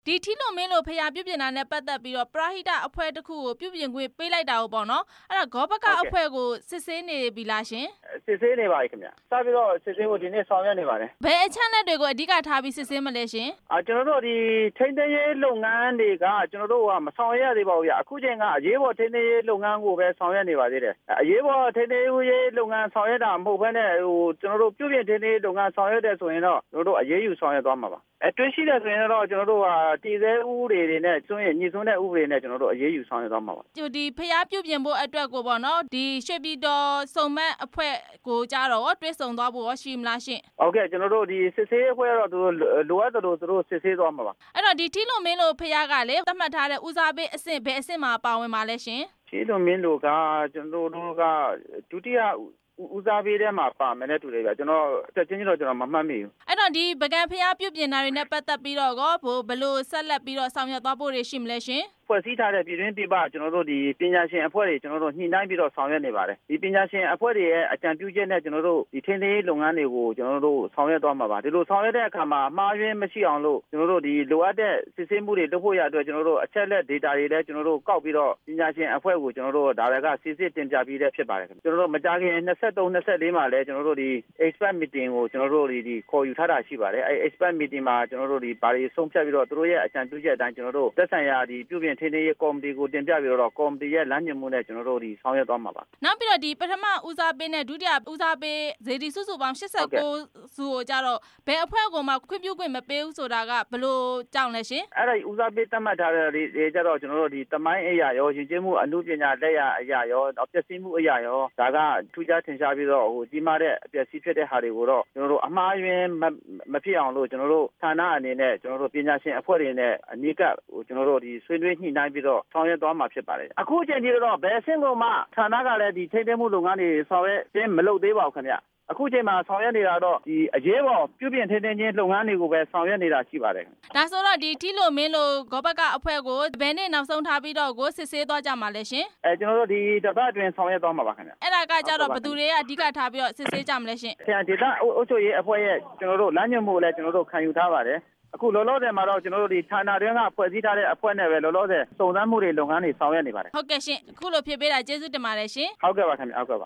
ဒီထီလိုမင်းလို့ဖျားပြုပြင်တာနဲ့ပတ်သက်ပြီးတော့ပရဟိတအဖွဲ့တစ်ခုကိုပြုပြင်ခွင့်ပေးလိုက်တာကိုပေါ့နော်အဲ့တော့ဂောဘကအဖွဲ့ကိုစစ်ဆေးနေပြီလားရှင်စစ်ဆေးနေပါပြီခင်ဗျစပြီးတော့စစ်ဆေးဖို့ဒီနေ့ဆောင်ရွက်နေပါတယ်ဘယ်အချက်နဲ့တွေကိုအဓိကထားပြီးစစ်ဆေးမလဲရှင်ကျွန်တော်တို့ဒီထိန်းသိမ်းရေးလုပ်ငန်းတွေကကျွန်တော်တို့ကမဆောင်ရွက်ရသေးပါဘူးဗျအခုချိန်ကအရေးပေါ်ထိန်းသိမ်းရေးလုပ်ငန်းကိုပဲဆောင်ရွက်နေပါသေးတယ်အရေးပေါ်ထိန်းသိမ်းရေးလုပ်ငန်းဆောင်ရွက်တာမဟုတ်ဘဲနဲ့ကျွန်တော်တို့ပြုပြင်ထိန်းသိမ်းရေးလုပ်ငန်းဆောင်ရွက်တဲ့ဆိုရင်တော့ကျွန်တော်တို့အရေးယူဆောင်ရွက်သွားမှာပါတွေ့ရှိတဲ့ဆိုရင်တော့ကျွန်တော်တို့ကတည်ဆဲဥပဒေတွေနဲ့ဆိုရင်ညှိစွန်းတဲ့ဥပဒေနဲ့ကျွန်တော်တို့အရေးယူဆောင်ရွက်သွားမှာပါဒီဖျားပြုပြင်ဖို့အတွက်ကိုပေါ့နော်ဒီရွှေပြည်တော်စုံမက်အဖွဲ့ကိုကြတော့တွဲဆုံသွားဖို့ရှိမလားရှင်ဟုတ်ကဲ့ကျွန်တော်တို့ဒီစစ်ဆေးအဖွဲ့တော့သူလိုအပ်တယ်လို့သူတို့စစ်ဆေးသွားမှာပါအဲ့တော့ဒီထီလိုမင်းလို့ဖျားကလေသတ်မှတ်ထားတဲ့ဦးစားပေးအဆင့်ဘယ်အဆင့်မှာပါဝင်ပါလဲရှင်ထီလိုမင်းလို့ကကျွန်တော်တို့ကဒုတိယဦးစားပေးတဲ့မှာပါမယ်နဲ့တူတယ်ဗျကျွန်တော်တက်ချင်းတော့ကျွန်တော်မမှတ်မိဘူးအဲ့တော့ဒီပကံဖျားပြုပြင်တာတွေနဲ့ပတ်သက်ပြီးတော့ဘယ်လိုဆက်လက်ပြီးတော့ဆောင်ရွက်သွားဖို့ရှိမလဲရှင်ဖွဲ့စည်းထားတဲ့ပြည်တွင်းပြည်ပကျွန်တော်တို့ဒီပညာရှင်အဖွဲ့တွေကျွန်တော်တို့ညှိနှိုင်းပြီးတော့ဆောင်ရွက်နေပါတယ်ဒီပညာရှင်အဖွဲ့တွေရဲ့အကြံပြုချက်နဲ့ကျွန်တော်တို့ဒီထင်းသေးလုပ်ငန်းတွေကိုကျွန်တော်တို့ဆောင်ရွက်သွားမှာပါဒီလိုဆောင်ရွက်တဲ့အခါမှာမှားယွင်းမရှိအောင်လို့ကျွန်တော်တို့ဒီလိုအပ်တဲ့စစ်ဆေးမှုတွေလုပ်ဖို့ရအတွက်ကျွန်တော်တို့အချက်လက် data တွေလည်းကျွန်တော်တို့ကောက်ပြီးတော့ပညာရှင်အဖွဲ့ကိုကျွန်တော်တို့ဒါတွေကစစ်စစ်တင်ပြပြီးတဲ့ဖြစ်ပါတယ်ကျွန်တော်တို့မကြခင်23 24မှာလည်းကျွန်တော်တို့ဒီ expert meeting ကိုကျွန်တော်တို့ဒီခေါ်ယူထားတာရှိပါတယ်အဲ expert meeting မှာကျွန်တော်တို့ဒီဘာတွေဆုံးဖြတ်ပြီးတော့သူတို့ရဲ့အကြံပြုချက်အတိုင်းကျွန်တော်တို့သက်ဆိုင်ရာဒီပြုပြင်ထင်းသေးကော်မတီကိုတင်ပြပြီးတော့ကော်မတီရဲ့လမ်းညွှန်မှုနဲ့ကျွန်တော်တို့ဒီဆောင်ရွက်သွားမှာပါနောက်ပြီးတော့ဒီပထမဦးစားပေးနဲ့ဒုတိယဦးစားပေးဇေဒီစုစုပေါင်း89စုကိုကြတော့ဘယ်အဖွဲ့ကိုမှခွင့်ပြုခွင့်မပေးဘူးဆိုတာကဘယ်လိုကြောင့်လဲရှင်အဲ့ဒါဦးစားပေးသတ်မှတ်ထားတဲ့တွေကြတော့ကျွန်တော်တို့ဒီတမိုင်းအရာရောယဉ်ကျေးမှုအမှုပညာလက်ရာအရာရောပျက်စီးမှုအရာရောဒါကထူးခြားထင်ရှားပြီးတော့ကြီးမားတဲ့အပျက်စီးဖြစ်တဲ့ဟာတွေကိုတော့ကျွန်တော်တို့အမှားယွင်းမဖြစ်အောင်လို့ကျွန်တော်တို့ဌာနအနေနဲ့ကျွန်တော်တို့ပညာရှင်အဖွဲ့တွေနဲ့အနည်းကကျွန်တော်တို့ဒီဆွေးနွေးညှိနှိုင်းပြီးတော့ဆောင်ရွက်သွားမှာဖြစ်ပါတယ်အခုအချိန်ကြီးတော့ဘယ်အဆင့်ကိုမှဌာနကလည်းဒီထိန်းသိမ်းမှုလုပ်ငန်းတွေဆောင်ရွက်ခြင်းမလုပ်သေးပါဘူးခင်ဗျအခုချိန်မှာဆောင်ရွက်နေတာတော့ဒီအရေးပေါ်ပြုပြင်ထိန်းသိမ်းခြင်းလုပ်ငန်းတွေကိုပဲဆောင်ရွက်နေတာရှိပါတယ်ဒါဆိုတော့ဒီထီလိုမင်းလို့ဂောဘကအဖွဲ့ကိုဘယ်နေ့နောက်ဆုံးထားပြီးတော့ကိုစစ်ဆေးသွားကြမှာလဲရှင်ကျွန်တော်တို့ဒီတပတ်အတွင်းဆောင်ရွက်သွားမှာပါခင်ဗျအဲ့ဒါကကြတော့ဘယ်သူတွေကအဓိကထားပြီးတော့စစ်ဆေးကြမလဲရှင်ဆရာဒေတာအုပ်ချုပ်ရေးအဖွဲ့ရဲ့ကျွန်တော်တို့လမ်းညွှန်မှုကိုလည်းကျွန်တော်တို့ခံယူထားပါတယ်အခုလောလောဆယ်မှာတော့ကျွန်တော်တို့ဒီဌာနတွင်းကဖွဲ့စည်းထားတဲ့အဖွဲ့နဲ့ပဲလောလောဆယ်စုံစမ်းမှုတွေလုပ်ငန်းတွေဆောင်ရွက်နေပါတယ်ဟုတ်ကဲ့ရှင်အခုလိုဖြစ်ပေးတာကျေးဇူးတင်ပါတယ်ရှင်ဟုတ်ကဲ့ပါခင်ဗျဟုတ်ကဲ့ပါ